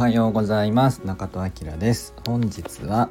はようございます。中戸明です。本日は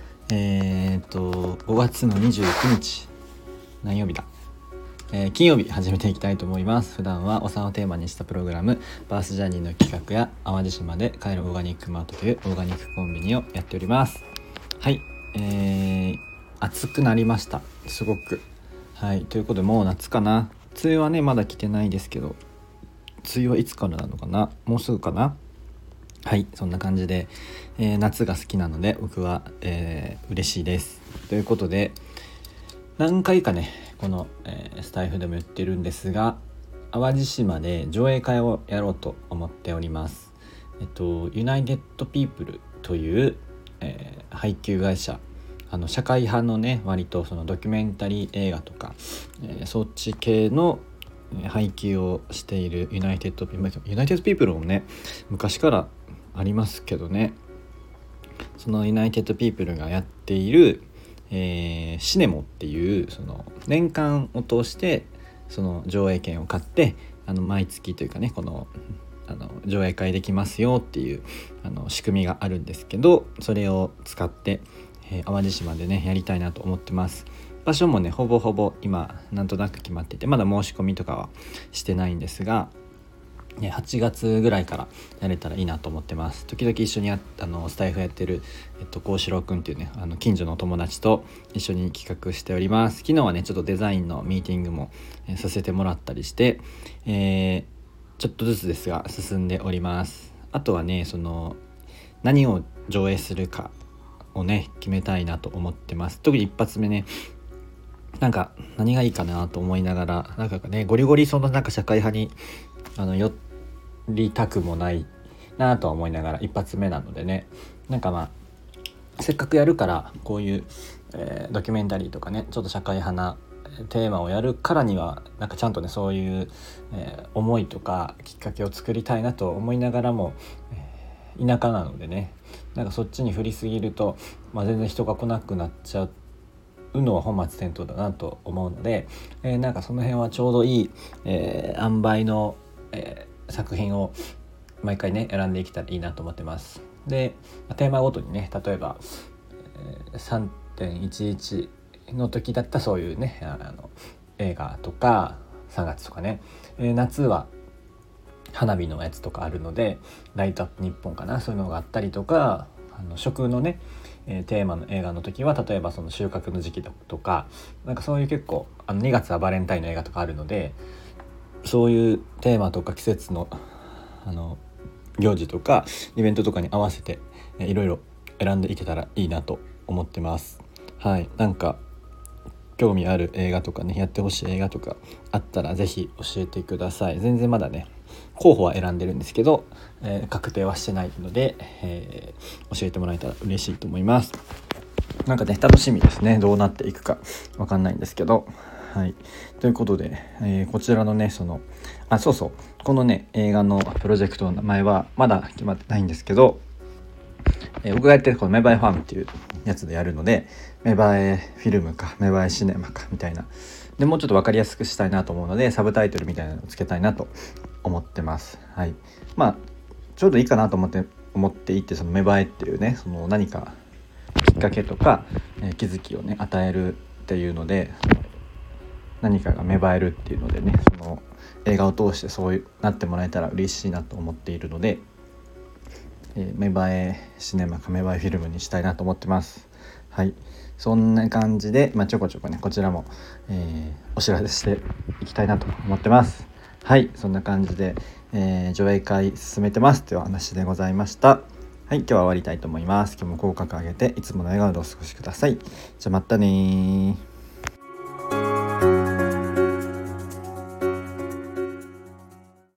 5月の29日何曜日だ、金曜日始めていきたいと思います。普段はお産をテーマにしたプログラムバースジャーニーの企画や淡路島で帰るオーガニックマートというオーガニックコンビニをやっております。はい、暑くなりました。すごく。はい、ということでもう夏かな。梅雨はねまだ来てないですけど、梅雨はいつからなのかな、もうすぐかな。はい、そんな感じで、夏が好きなので僕は、嬉しいです。ということで何回かねこの、スタイフでも言ってるんですが、淡路島で上映会をやろうと思っております。ユナイテッドピープルという、配給会社、社会派のね割とそのドキュメンタリー映画とか、そっち系の配給をしているユナイテッドピープルもね昔からありますけどね、そのユナイテッドピープルがやっている、シネモっていうその年間を通してその上映券を買って毎月というかねこの上映会できますよっていう仕組みがあるんですけど、それを使って、淡路島でねやりたいなと思ってます。場所もねほぼほぼ今なんとなく決まってて、まだ申し込みとかはしてないんですが、8月ぐらいからやれたらいいなと思ってます。時々一緒にスタイフやってる幸四郎くんっていうね近所の友達と一緒に企画しております。昨日はねちょっとデザインのミーティングも、させてもらったりして、ちょっとずつですが進んでおります。あとはねその何を上映するかをね決めたいなと思ってます。特に一発目ねなんか何がいいかなと思いながら、なんかねゴリゴリそのなんか社会派に寄りたくもないなとは思いながら一発目なのでね、なんかまあせっかくやるからこういう、ドキュメンタリーとかねちょっと社会派なテーマをやるからにはなんかちゃんとねそういう、思いとかきっかけを作りたいなと思いながらも、田舎なのでねなんかそっちに振りすぎると、全然人が来なくなっちゃうのは本末転倒だなと思うので、なんかその辺はちょうどいい、塩梅の作品を毎回ね選んでいけたらいいなと思ってます。でテーマごとにね例えば、3.11 の時だったそういうね映画とか3月とかね、夏は花火のやつとかあるのでライトアップ日本かな、そういうのがあったりとか、食のねテーマの映画の時は例えばその収穫の時期とかなんかそういう結構2月はバレンタインの映画とかあるので、そういうテーマとか季節の行事とかイベントとかに合わせていろいろ選んでいけたらいいなと思ってます。はい、なんか興味ある映画とかねやってほしい映画とかあったらぜひ教えてください。全然まだね候補は選んでるんですけど、確定はしてないので、教えてもらえたら嬉しいと思います。なんかね楽しみですね、どうなっていくかわかんないんですけど。はい、ということで、こちらのねこのね映画のプロジェクトの名前はまだ決まってないんですけど、僕がやってるこの芽生えファームっていうやつでやるので、芽生えフィルムか芽生えシネマかみたいなでもうちょっと分かりやすくしたいなと思うのでサブタイトルみたいなのをつけたいなと思ってます。はい、ちょうどいいかなと思っていて、その芽生えっていうねその何かきっかけとか、気づきをね与えるっていうので何かが芽生えるっていうのでね、その映画を通してそうなってもらえたら嬉しいなと思っているので、芽生えシネマか芽生えフィルムにしたいなと思ってます。はい、そんな感じで、ちょこちょこねこちらも、お知らせしていきたいなと思ってます。はい、そんな感じで、上映会進めてますというお話でございました。はい、今日は終わりたいと思います。今日も口角上げていつもの笑顔でお過ごしください。じゃあまたね。